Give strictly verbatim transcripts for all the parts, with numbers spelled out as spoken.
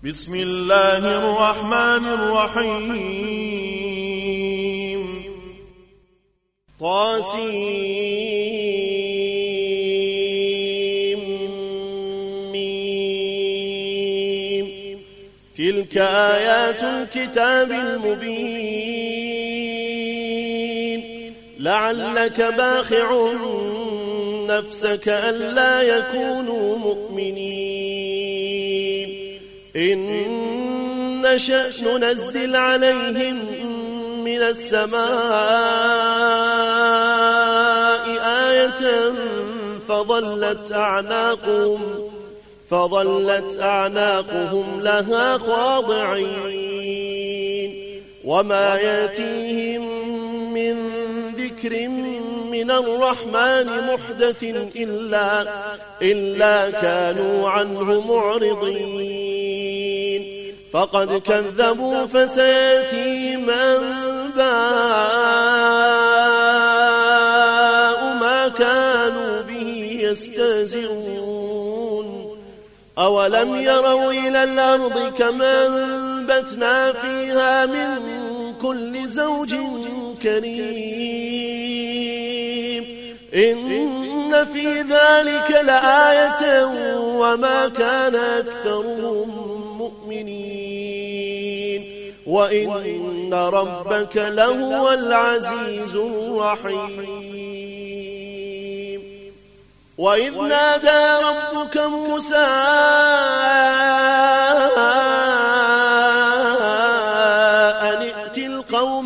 بسم الله الرحمن الرحيم. طاسيم. تلك آيات الكتاب المبين لعلك باخع نفسك ألا يكونوا مؤمنين إن نشأ ننزل عليهم من السماء آية فظلت أعناقهم فظلت أعناقهم لها خاضعين وما يأتيهم من ذكر من الرحمن محدث إلا, إلا كانوا عنه معرضين فقد كذبوا فسيأتيهم أنباء ما كانوا به يستهزئون أولم يروا إلى الأرض كما أنبتنا فيها من كل زوج كريم إن في ذلك لآية وما كان أكثرهم مؤمنين وإن ربك لهو العزيز الرحيم. وإذ نادى ربك موسى أن ائت القوم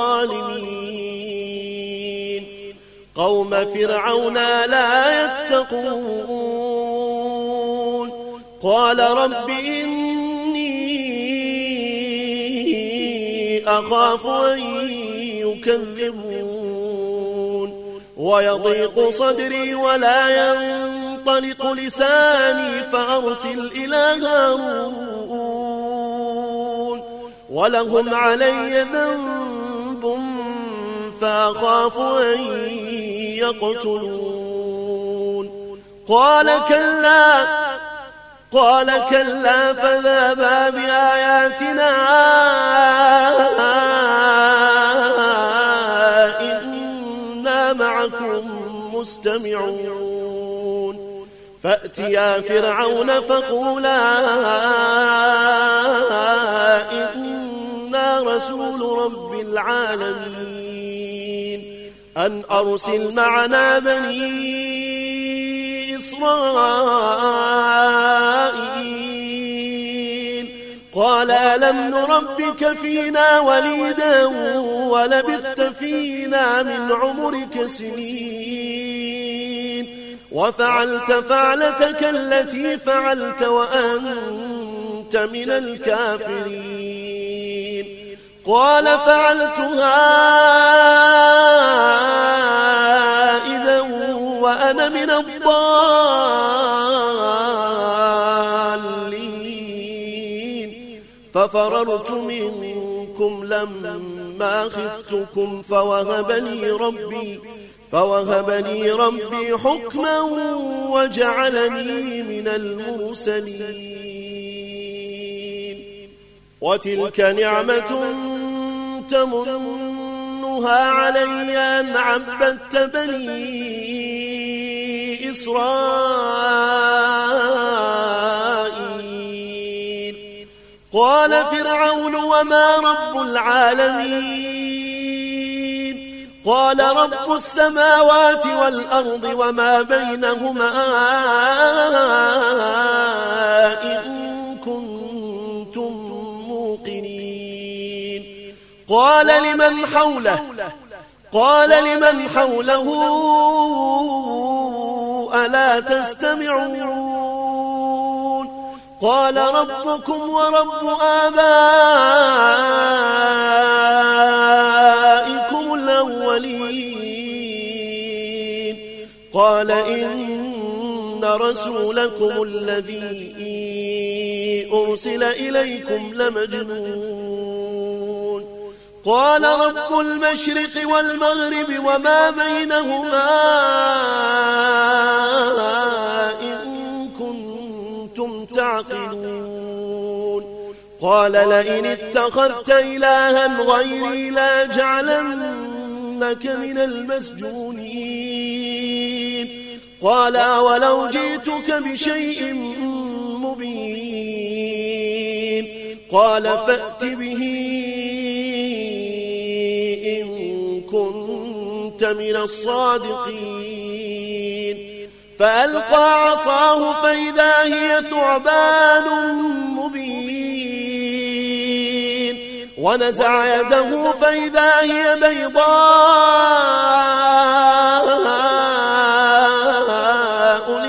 الظالمين قوم فرعون لا يتقون قال رب إني أخاف أن يكذبون ويضيق صدري ولا ينطلق لساني فأرسل إلى هارون ولهم علي ذنب فأخاف أن يقتلون قال كلا قال كلا فذهبا بآياتنا إنا معكم مستمعون فأتيا فرعون فقولا إنا رسول رب العالمين أن أرسل معنا بني إسرائيل قال ألم نربك فينا وليدا ولبثت فينا من عمرك سنين وفعلت فعلتك التي فعلت وأنت من الكافرين قال فعلتها إذا وأنا من الضالين ففررت منكم لما خفتكم فوهب لي ربي فوهب لي ربي حكما وجعلني من المرسلين وتلك نعمة تمنها علي أن عبدت بني إسرائيل قال فرعون وما رب العالمين قال رب السماوات والأرض وما بينهما إن كنتم موقنين قال لمن حوله قال لمن حوله ألا تستمعون قال ربكم ورب آبائكم الأولين قال إن رسولكم الذي أرسل إليكم لمجنون قال رب المشرق والمغرب وما بينهما إن كنتم تعقلون قال لئن اتخذت إلها غيري لأجعلنك من المسجونين قال ولو جئتك بشيء مبين قال فأت به إن كنت من الصادقين فألقى عصاه فإذا هي ثعبان مبين ونزع يده فإذا هي بيضاء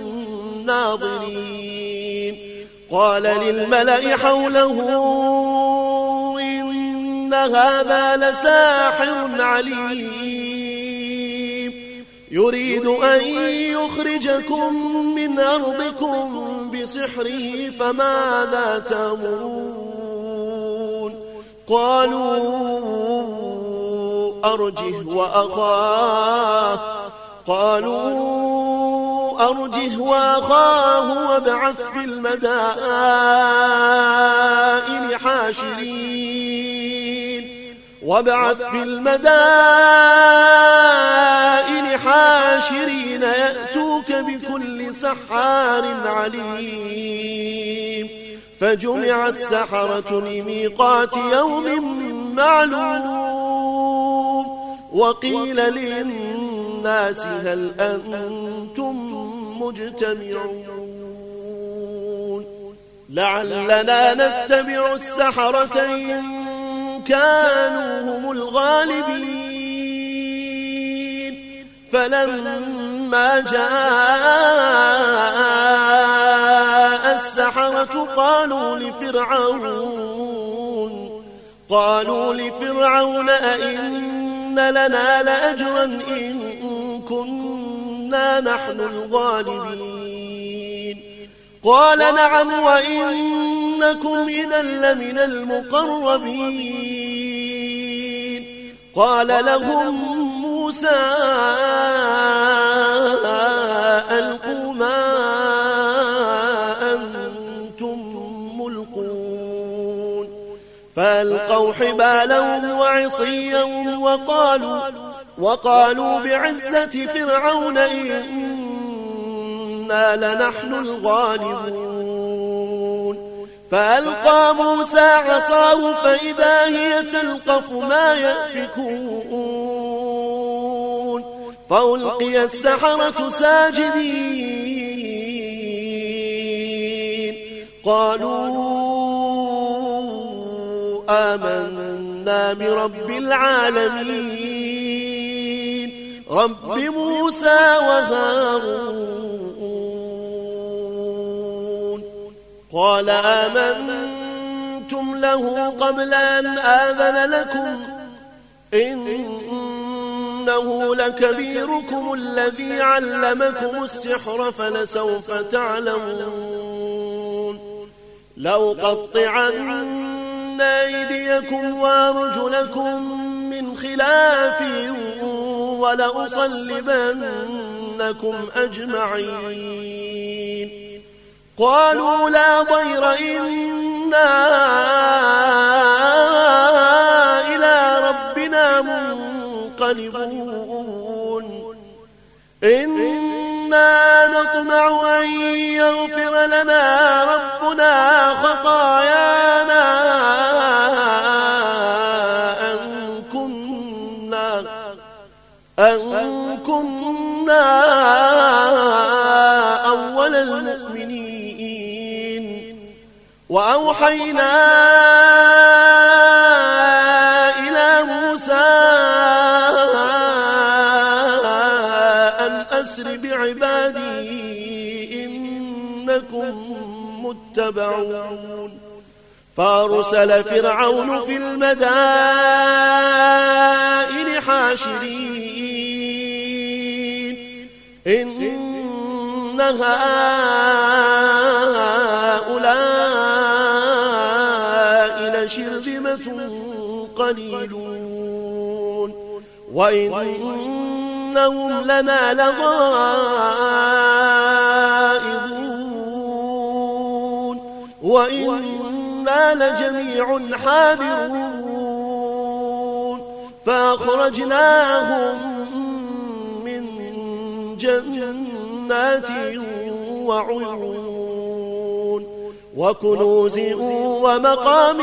للناظرين قال للملأ حوله إن هذا لساحر عليم يريد أن يخرجكم من أرضكم بسحره فماذا تأمرون قالوا أرجه وأخاه قالوا أرجه وأخاه وابعث في المدائن حاشرين وابعث في المدائن حاشرين يأتوك بكل سحار عليم فجمع السحرة لميقات يوم معلوم وقيل للناس هل أنتم مجتمعون لعلنا نتبع السحرة إن كانوا هم الغالبين فلما جاء السحرة قالوا لفرعون قالوا لفرعون أئن لنا لأجرا إن كنا نحن الغالبين قال نعم وإنكم إذا لمن المقربين قال لهم موسى ألقوا ما أنتم ملقون فألقوا حبالهم وعصيهم وقالوا وقالوا بعزة فرعون إنا لنحن الغالبون فألقى موسى عصاه فإذا هي تلقف ما يأفكون فألقي السحرة ساجدين قالوا آمنا برب العالمين رب موسى وهارون قال آمنتم له قبل أن آذن لكم إنه لكبيركم الذي علمكم السحر فلسوف تعلمون لأقطعن أيديكم وأرجلكم من خلاف ولأصلبنكم أجمعين قالوا لا ضير إنا إلى ربنا منقلبون إنا نطمع أن يغفر لنا ربنا خطايانا أن كنا أن كنا أول المؤمنين وأوحينا إلى موسى أن أسر بعبادي إنكم متبعون فأرسل فرعون في المدائن حاشرين إن هؤلاء لشرذمة قليلون وإنهم لنا لغائظون وإنا وإنا لجميع حاذرون فأخرجناهم من جنات وعيون وكنوز ومقام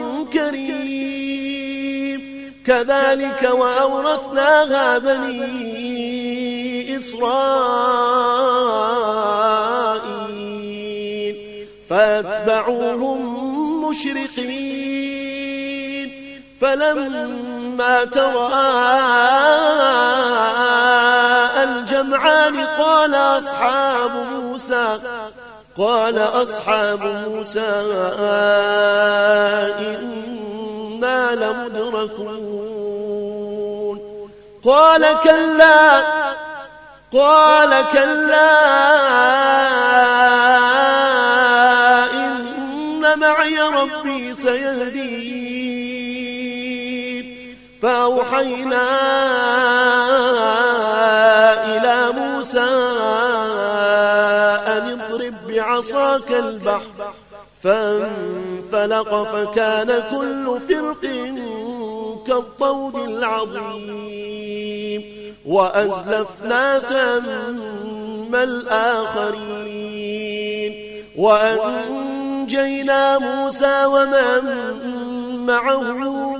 كريم كذلك وأورثناها بني إسرائيل فاتبعوهم مشرقين فلما تراءى الجمعان قال أصحاب موسى قال أصحاب موسى إنا لمدركون قال كلا قال كلا إن معي ربي سيهدين فأوحينا إلى موسى أن اضرب بعصاك البحر فانفلق فكان كل فرق كالطود العظيم وأزلفنا ثم الآخرين وأنجينا موسى ومن معه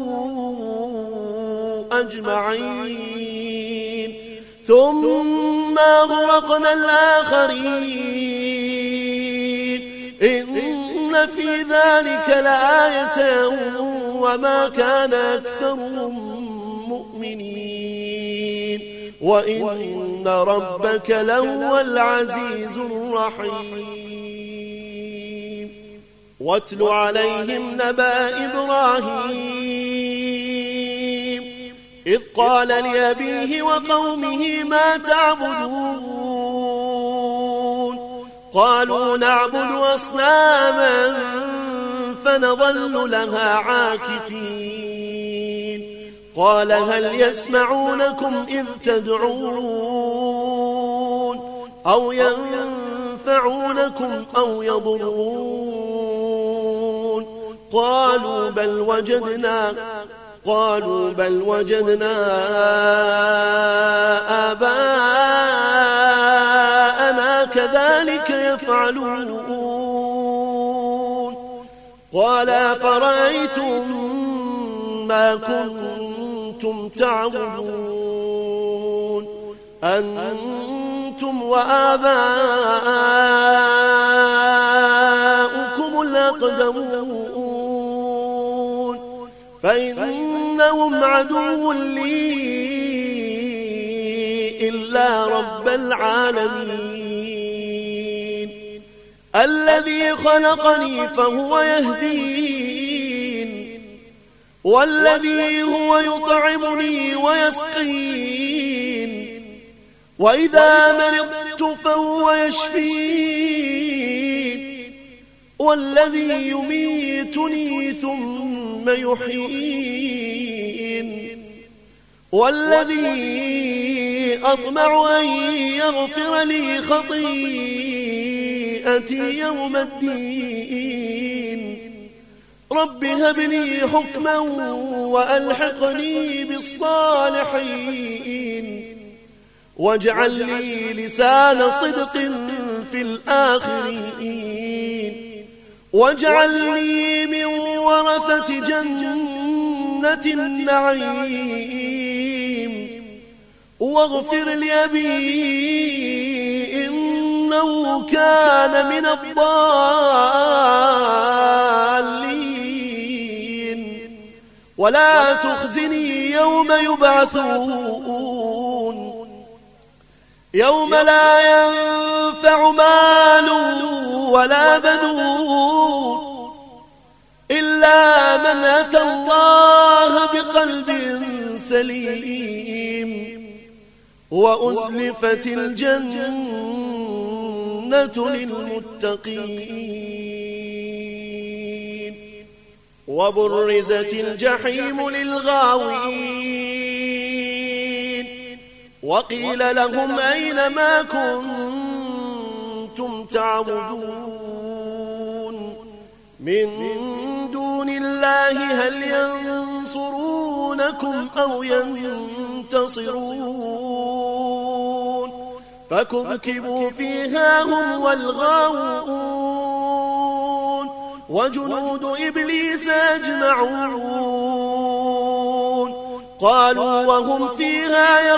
أجمعين ثم أغرقنا الآخرين إن في ذلك لآية وما كان أكثرهم مؤمنين وإن ربك لهو العزيز الرحيم واتل عليهم نبأ إبراهيم إذ قال لأبيه وقومه ما تعبدون قالوا نعبد أصناما فنظل لها عاكفين قال هل يسمعونكم إذ تدعون أو ينفعونكم أو يضرون قالوا بل وجدنا قالوا بل وجدنا آباءنا كذلك يفعلون قال أفرأيتم ما كنتم تعبدون أنتم وآباؤكم الأقدمون فإنهم عدو لي إلا رب العالمين الذي خلقني فهو يهدين والذي هو يطعمني ويسقين وإذا مرضت فهو يشفين والذي يميتني ثم يحيين والذي أطمع أن يغفر لي خطيئتي يوم الدين رب هب لي حكما وألحقني بالصالحين واجعل لي لسان صدق في الآخرين واجعلني من ورثة جنة النعيم واغفر لأبي إنه كان من الضالين ولا تخزني يوم يبعثون يوم لا ينفع مال ولا بنون إلا من أتى الله بقلب سليم وأزلفت الجنة للمتقين وبرزت الجحيم للغاوين وقيل لهم أين ما كنتم تعبدون من الله هل ينصرونكم أو ينتصرون فكبكبوا فيها هم والغاوون وجنود إبليس أجمعون قالوا وهم فيها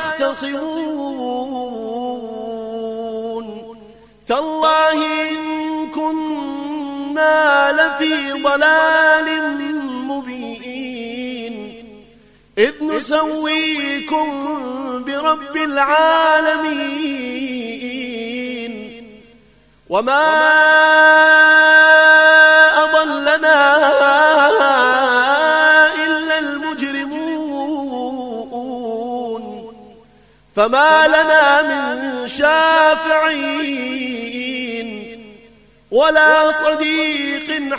يختصمون تالله إن كنا لفي ضلال مبين إذ نسويكم برب العالمين وما أضلنا إلا المجرمون فما لنا من شافعين ولا صديق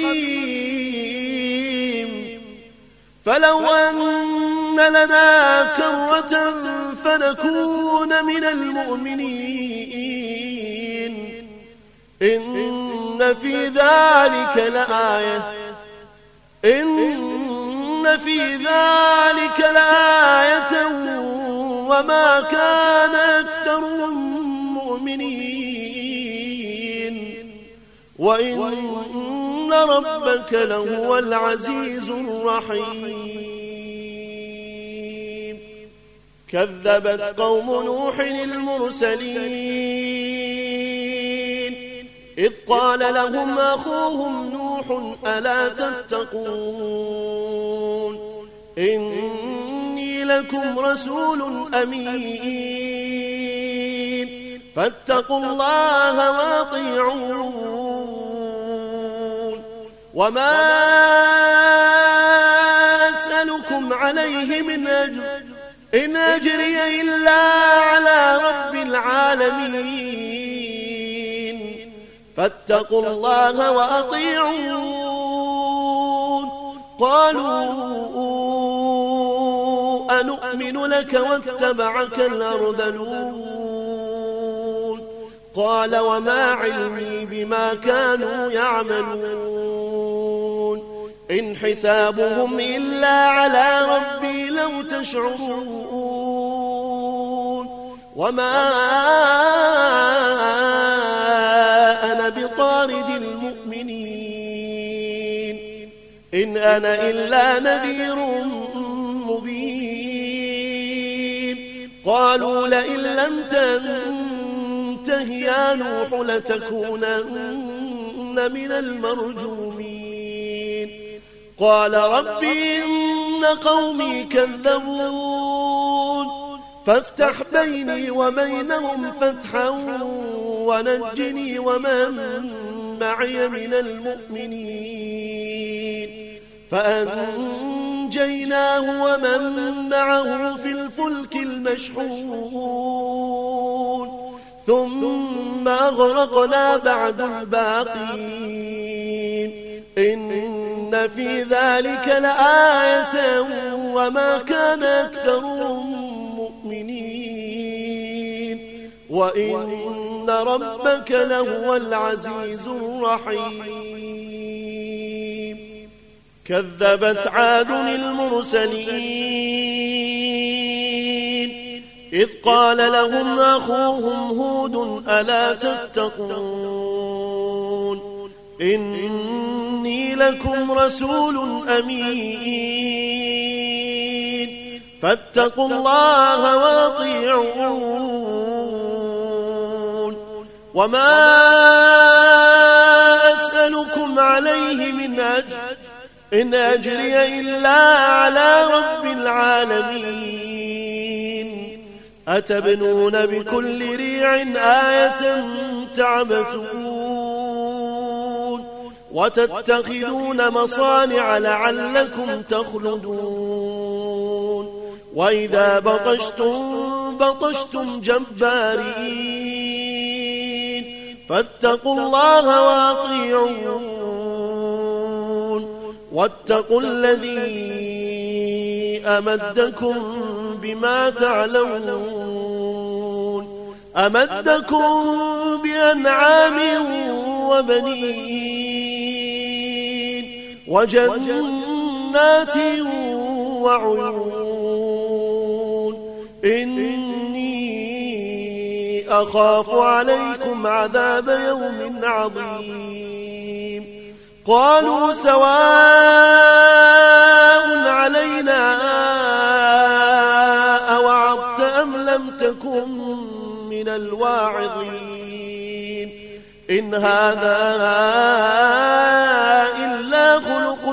حميم فلو أن لنا كرة فنكون من المؤمنين إن في ذلك لآية إن في ذلك لآية وما كان أكثرهم مؤمنين وإن ربك لهو العزيز الرحيم كذبت قوم نوح المرسلين إذ قال لهم أخوهم نوح ألا تتقون إني لكم رسول أمين فاتقوا الله وأطيعون وما أسألكم عليه من أجر إن أجري إلا على رب العالمين فاتقوا الله وأطيعون قالوا أنؤمن لك واتبعك الأرذلون قال وما علمي بما كانوا يعملون إن حسابهم إلا على ربي لو تشعرون وما أنا بطارد المؤمنين إن أنا إلا نذير مبين قالوا لئن لم تنته يا نوح لتكونن من المرجومين قال ربي إن قومي كذبون فافتح بيني وبينهم فتحا ونجني ومن معي من المؤمنين فأنجيناه ومن معه في الفلك المشحون ثم أغرقنا بعد الباقين إن في ذلك لآية وما كان أكثرهم مؤمنين وإن ربك لهو العزيز الرحيم كذبت عاد المرسلين إذ قال لهم أخوهم هود ألا تتقون إني لكم رسول أمين فاتقوا الله وأطيعون وما أسألكم عليه من أجر إن أجري إلا على رب العالمين أتبنون بكل ريع آية تعبثون وتتخذون مصانع لعلكم تخلدون وإذا بطشتم بطشتم جبارين فاتقوا الله وأطيعون واتقوا الذي أمدكم بما تعلمون أمدكم بأنعام وبنين وجنات جنات وعيون إني أخاف عليكم عذاب يوم عظيم قالوا سواء علينا أوعظت أم لم تكن من الواعظين إن هذا إلا خلق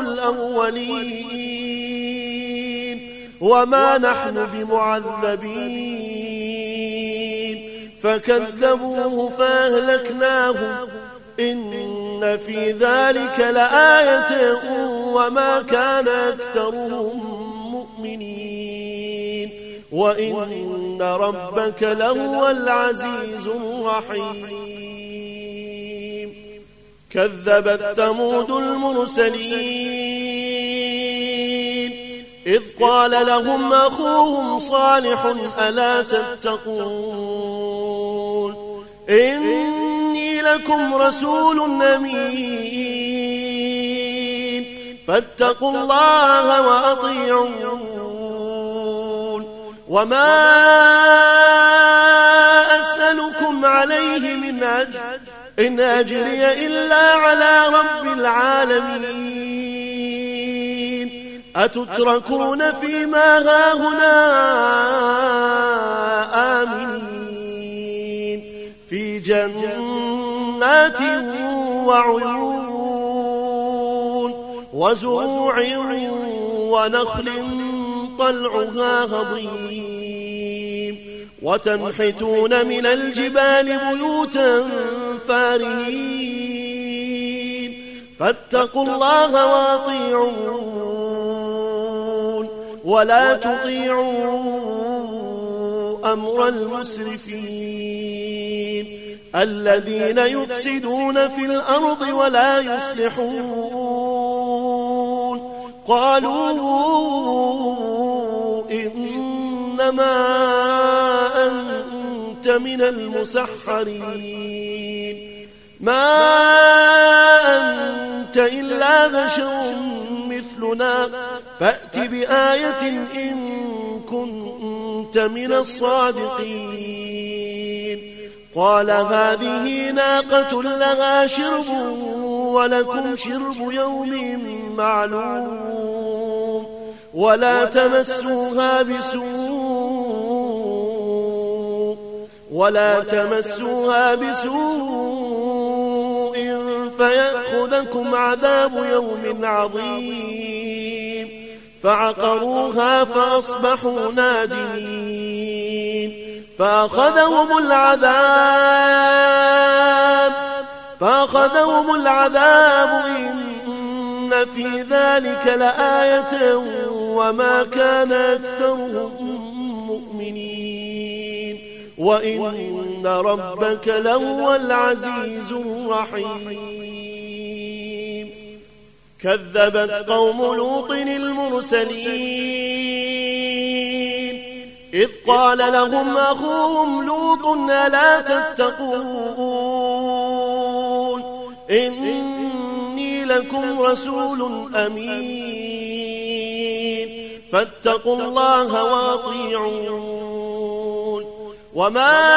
الأولين وما نحن بمعذبين فكذبوه فأهلكناهم إن في ذلك لآية وما كان أكثرهم مؤمنين وإن ربك لهو العزيز الرحيم كذبت ثمود المرسلين إذ قال لهم أخوهم صالح ألا تتقون إني لكم رسول أمين فاتقوا الله وأطيعون وما أسألكم عليه من أجر إن أجري إلا على رب العالمين أتتركون فيما هاهنا آمنين في جنات وعيون وزروع ونخل طلعها هضيم وتنحتون من الجبال بيوتا فارهين فاتقوا الله وأطيعون ولا تطيعوا أمر المسرفين الذين يفسدون في الأرض ولا يصلحون قالوا إنما أنت من المسحرين ما أنت إلا بشر مثلنا فأت بآية إن كنت من الصادقين قال هذه ناقة لها شرب ولكم شرب يوم معلوم ولا تمسوها بسوء ولا تمسوها بسوء فيأخذكم عذاب يوم عظيم فعقروها فأصبحوا نادمين فأخذهم العذاب فأخذهم العذاب إن في ذلك لآية وما كان أكثرهم مؤمنين وإن ربك لهو العزيز الرحيم كذبت قوم لوط المرسلين إذ قال لهم أخوهم لوط ألا تتقون إني لكم رسول أمين فاتقوا الله وأطيعون وما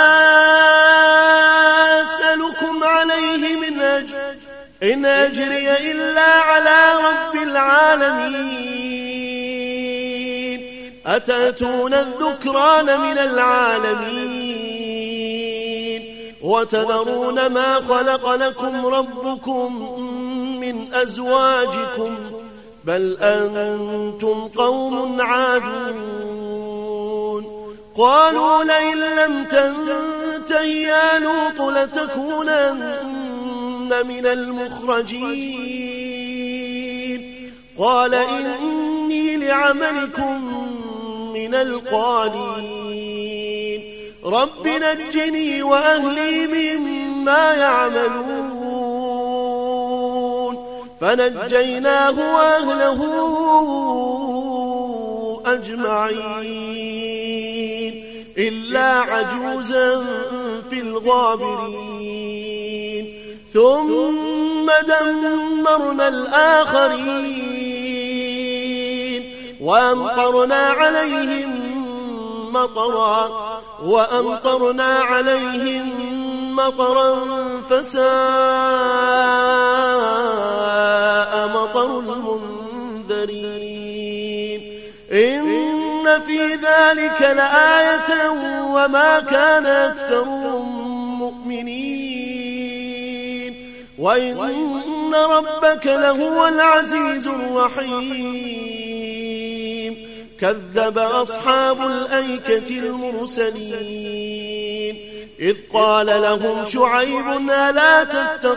أسألكم عليه من أجر إن أجري إلا على رب العالمين أتأتون الذكران من العالمين وتذرون ما خلق لكم ربكم من أزواجكم بل أنتم قوم عادون قالوا لئن لم تنته يا لوط لتكونن من المخرجين قال إني لعملكم من القالين رب نجني وأهلي مما يعملون فنجيناه وأهله أجمعين إلا عجوزا في الغابرين ثم دمرنا الآخرين وأمطرنا عليهم مطرا وأمطرنا عليهم مطرا فساء مطر المنذرين إن في ذلك لآية وما كان أكثرهم مؤمنين وإن ربك لهو العزيز الرحيم كذب أصحاب الأيكة المرسلين إذ قال لهم شعيب ألا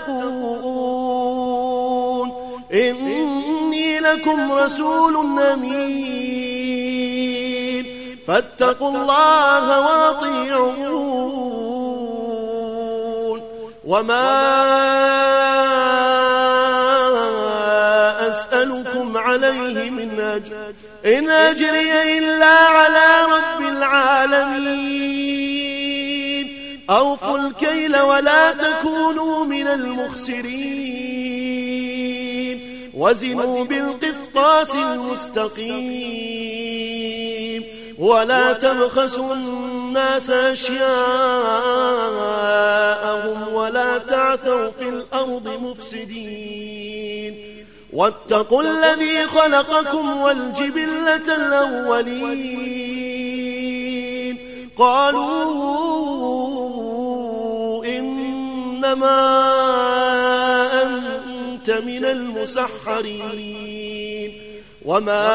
تتقون إني لكم رسول أمين فاتقوا الله وأطيعون وما أسألكم عليه من أجر إن أجري إلا على رب العالمين أوفوا الكيل ولا تكونوا من المخسرين وزنوا بالقسطاس المستقيم ولا تبخسوا الناس أشياءهم ولا تعثوا في الأرض مفسدين واتقوا الذي خلقكم والجبلة الأولين قالوا إنما أنت من المسحرين وما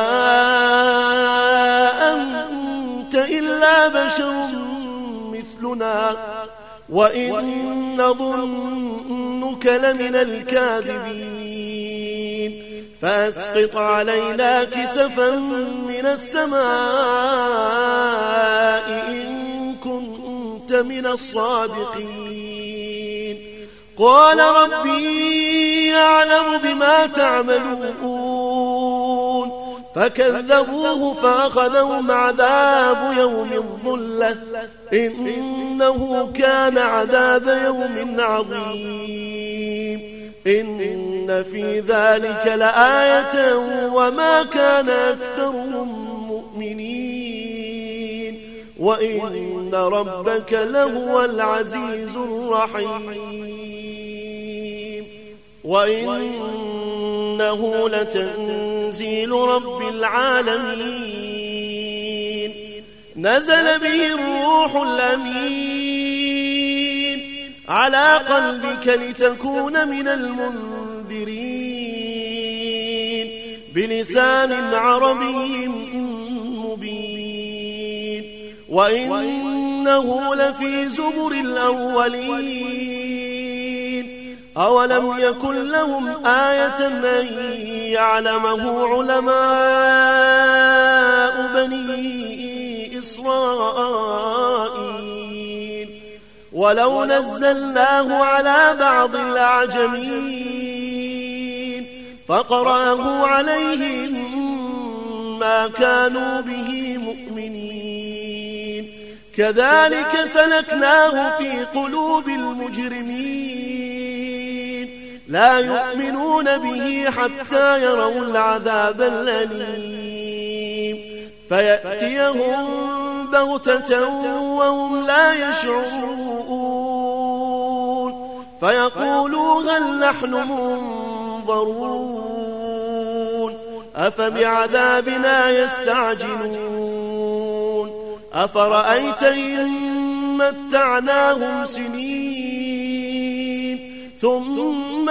أنت إلا بشر مثلنا وإن نظنك لمن الكاذبين فأسقط علينا كسفا من السماء إن كنت من الصادقين قال ربي أعلم بما تعملون فكذبوه فأخذهم عذاب يوم الظلة إنه كان عذاب يوم عظيم إن في ذلك لآية وما كان أكثرهم مؤمنين وإن ربك لهو العزيز الرحيم وإنه لتنزيل رب العالمين نزل به الروح الأمين على قلبك لتكون من المنذرين بلسان عربي مبين وإنه لفي زبر الأولين أولم يكن لهم آية أن يعلمه علماء بني إسرائيل ولو نزلناه على بعض الأعجمين فقرأه عليهم ما كانوا به مؤمنين كذلك سلكناه في قلوب المجرمين لا يؤمنون به حتى يروا العذاب الأليم فيأتيهم بغتة وهم لا يشعرون فيقولوا هل نحن منظرون أفبعذابنا يستعجلون أفرأيت إن متعناهم سنين ثم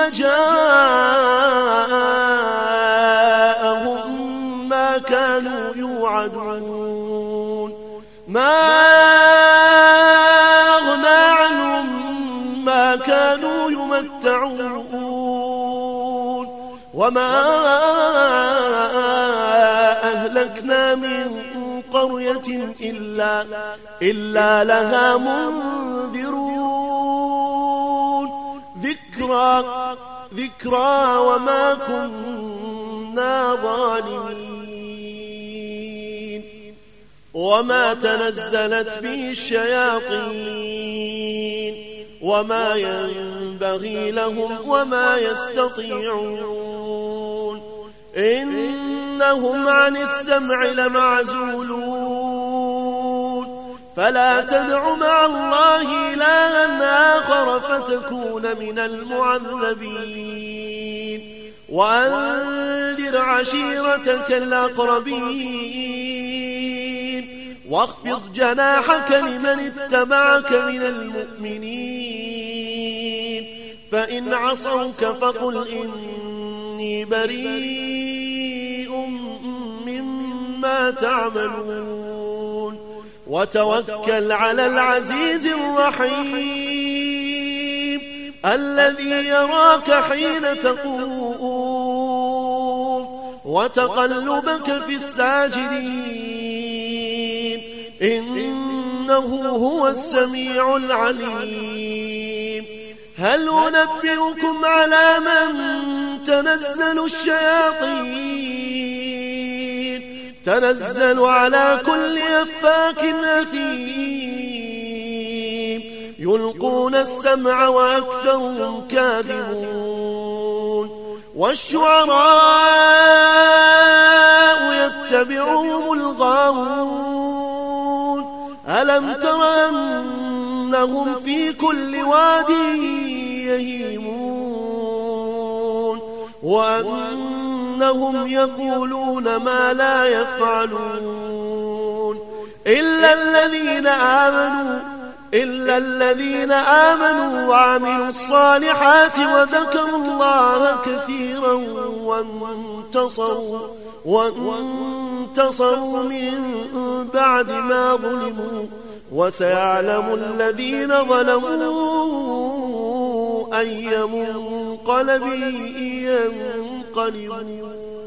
جاءهم ما كانوا يوعدون ما أغنى عنهم ما كانوا يمتعون وما أهلكنا من قرية إلا, إلا لها منذرون ذكرى, ذكرى وما كنا ظالمين وما تنزلت به الشياطين وما ينبغي لهم وما يستطيعون إن إنهم عن السمع لمعزولون فلا تدع مع الله إلها آخر فتكون من المعذبين وأنذر عشيرتك الأقربين واخفض جناحك لمن اتبعك من المؤمنين فإن عصوك فقل إني بريء مما تعملون وتوكل على العزيز الرحيم الذي يراك حين تقوم وتقلبك في الساجدين إنه هو السميع العليم هل أنبئكم على من تنزل الشياطين تنزل على كل أفاك أثيم يلقون السمع وأكثرهم كاذبون والشعراء يتبعهم الغاوون ألم تر أنهم في كل واد يهيمون وأنهم يقولون ما لا يفعلون إلا الذين آمنوا إلا الذين آمنوا وعملوا الصالحات وذكروا الله كثيرا وانتصروا وانتصروا من بعد ما ظلموا وسيعلم الذين ظلموا أي منقلب ينقلبون.